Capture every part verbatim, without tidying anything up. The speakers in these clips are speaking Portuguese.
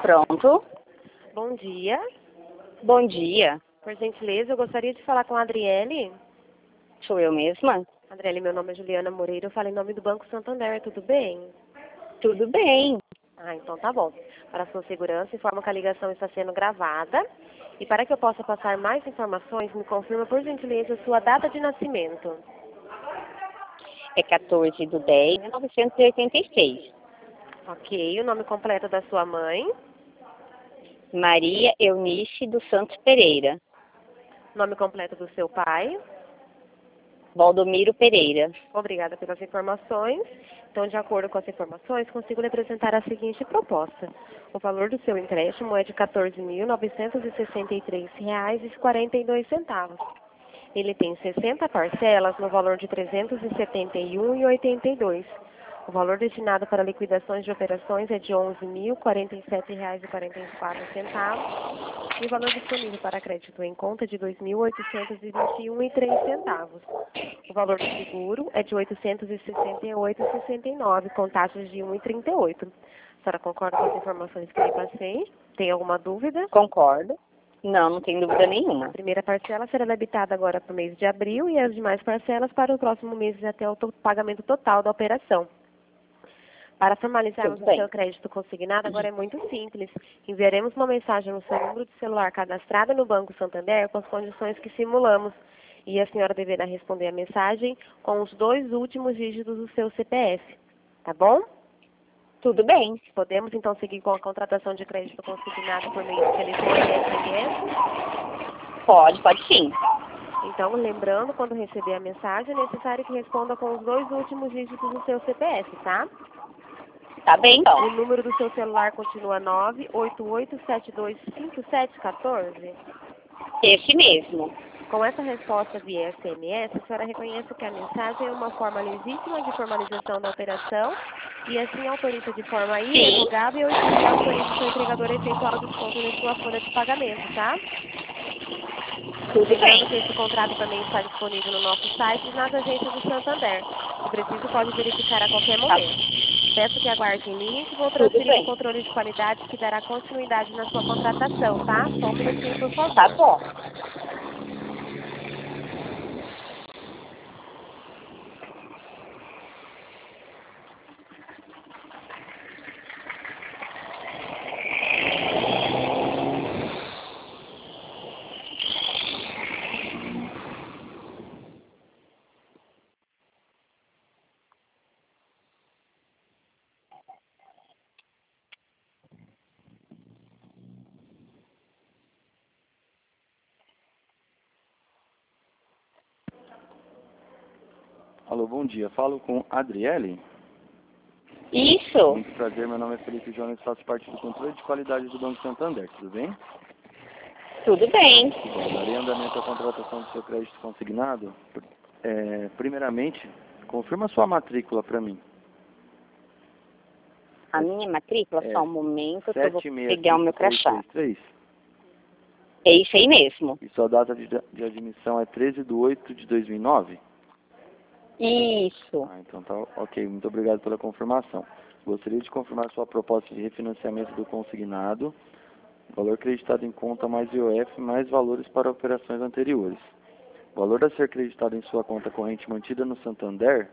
Pronto. Bom dia. Bom dia. Por gentileza, eu gostaria de falar com a Adriele. Sou eu mesma? Adriele, meu nome é Juliana Moreira, eu falo em nome do Banco Santander, tudo bem? Tudo bem. Ah, então tá bom. Para sua segurança, informo que a ligação está sendo gravada. E para que eu possa passar mais informações, me confirma, por gentileza, a sua data de nascimento. É quatorze de dez de mil novecentos e oitenta e seis. Ok, o nome completo da sua mãe. Maria Eunice dos Santos Pereira. Nome completo do seu pai. Valdomiro Pereira. Obrigada pelas informações. Então, de acordo com as informações, consigo lhe apresentar a seguinte proposta. O valor do seu empréstimo é de quatorze mil novecentos e sessenta e três reais e quarenta e dois centavos. Ele tem sessenta parcelas no valor de trezentos e setenta e um reais e oitenta e dois centavos. O valor destinado para liquidações de operações é de onze mil quarenta e sete reais e quarenta e quatro centavos. E o valor disponível para crédito em conta é de dois mil oitocentos e vinte e um reais e três centavos. O valor do seguro é de oitocentos e sessenta e oito reais e sessenta e nove centavos, com taxas de um real e trinta e oito centavos. A senhora concorda com as informações que eu passei? Tem alguma dúvida? Concordo. Não, não tem dúvida A nenhuma. primeira parcela será debitada agora para o mês de abril e as demais parcelas para o próximo mês até o to- pagamento total da operação. Para formalizarmos Tudo o bem. seu crédito consignado, agora é muito simples. Enviaremos uma mensagem no seu número de celular cadastrado no Banco Santander com as condições que simulamos. E a senhora deverá responder a mensagem com os dois últimos dígitos do seu C P F. Tá bom? Tudo bem. Podemos então seguir com a contratação de crédito consignado por meio de telefone e S M S? Pode, pode sim. Então, lembrando, quando receber a mensagem, é necessário que responda com os dois últimos dígitos do seu C P F, tá? Tá bem, O então. número do seu celular continua nove oito oito sete dois cinco sete um quatro. Esse mesmo. Com essa resposta via S M S, a senhora reconhece que a mensagem é uma forma legítima de formalização da operação e assim autoriza de forma irrevogável e autoriza o seu entregador a efetuar o desconto em sua folha de pagamento, tá? Tudo Lembrando que bem. esse contrato também está disponível no nosso site e nas agências do Santander. Se preciso, pode verificar a qualquer Tá, momento. Peço que aguarde em linha que vou tudo transferir o bem. controle de qualidade que dará continuidade na sua contratação, tá? Só um minutinho, por Tá favor. bom. Alô, bom dia. Falo com Adriele. Isso. Muito prazer, meu nome é Felipe Jones, faço parte do controle de qualidade do Banco Santander, tudo bem? Tudo bem. Bom, darei andamento à contratação do seu crédito consignado. É, primeiramente, confirma sua matrícula para mim. A minha matrícula, É, só um momento que eu vou sete seis pegar o meu cinco três crachá. três três. É isso aí mesmo. E sua data de, de admissão é treze de oito de dois mil e nove? Isso. Ah, então tá ok. Muito obrigado pela confirmação. Gostaria de confirmar sua proposta de refinanciamento do consignado. Valor creditado em conta mais I O F mais valores para operações anteriores. O valor a ser creditado em sua conta corrente mantida no Santander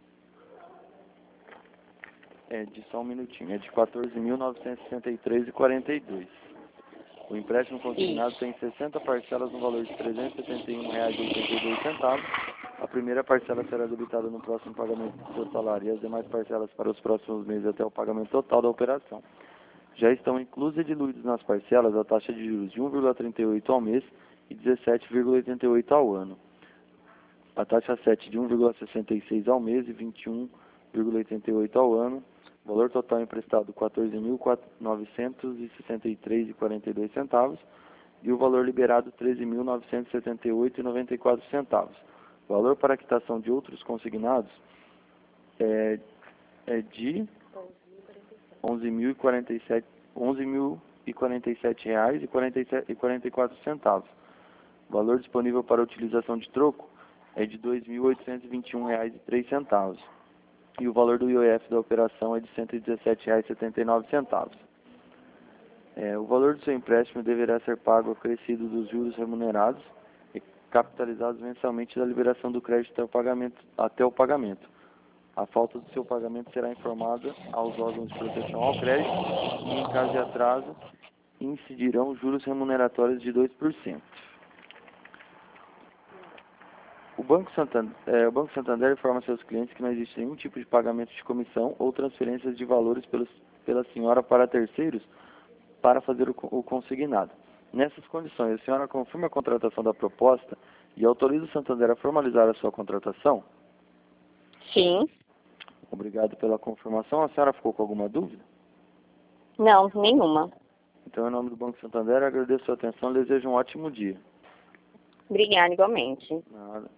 é de só um minutinho, é de quatorze mil novecentos e sessenta e três reais e quarenta e dois centavos. O empréstimo consignado Isso. tem sessenta parcelas no valor de trezentos e setenta e um reais e oitenta e dois centavos. A primeira parcela será debitada no próximo pagamento do seu salário e as demais parcelas para os próximos meses até o pagamento total da operação. Já estão inclusas e diluídas nas parcelas a taxa de juros de um vírgula trinta e oito ao mês e dezessete vírgula oitenta e oito ao ano. A taxa sete de um vírgula sessenta e seis ao mês e vinte e um vírgula oitenta e oito ao ano. Valor total emprestado quatorze mil novecentos e sessenta e três reais e quarenta e dois centavos e o valor liberado treze mil novecentos e setenta e oito reais e noventa e quatro centavos. O valor para a quitação de outros consignados é, é de onze mil e quarenta e sete reais e quarenta e quatro centavos. O valor disponível para utilização de troco é de dois mil oitocentos e vinte e um reais e três centavos. E o valor do I O F da operação é de cento e dezessete reais e setenta e nove centavos. É, o valor do seu empréstimo deverá ser pago acrescido dos juros remunerados e capitalizados mensalmente da liberação do crédito até o pagamento. Até o pagamento. A falta do seu pagamento será informada aos órgãos de proteção ao crédito e, em caso de atraso, incidirão juros remuneratórios de dois por cento. O Banco Santander, é, o Banco Santander informa seus clientes que não existe nenhum tipo de pagamento de comissão ou transferências de valores pelos, pela senhora para terceiros para fazer o, o consignado. Nessas condições, a senhora confirma a contratação da proposta e autoriza o Santander a formalizar a sua contratação? Sim. Obrigado pela confirmação. A senhora ficou com alguma dúvida? Não, nenhuma. Então, em nome do Banco Santander, agradeço a sua atenção e desejo um ótimo dia. Obrigada, igualmente. Nada.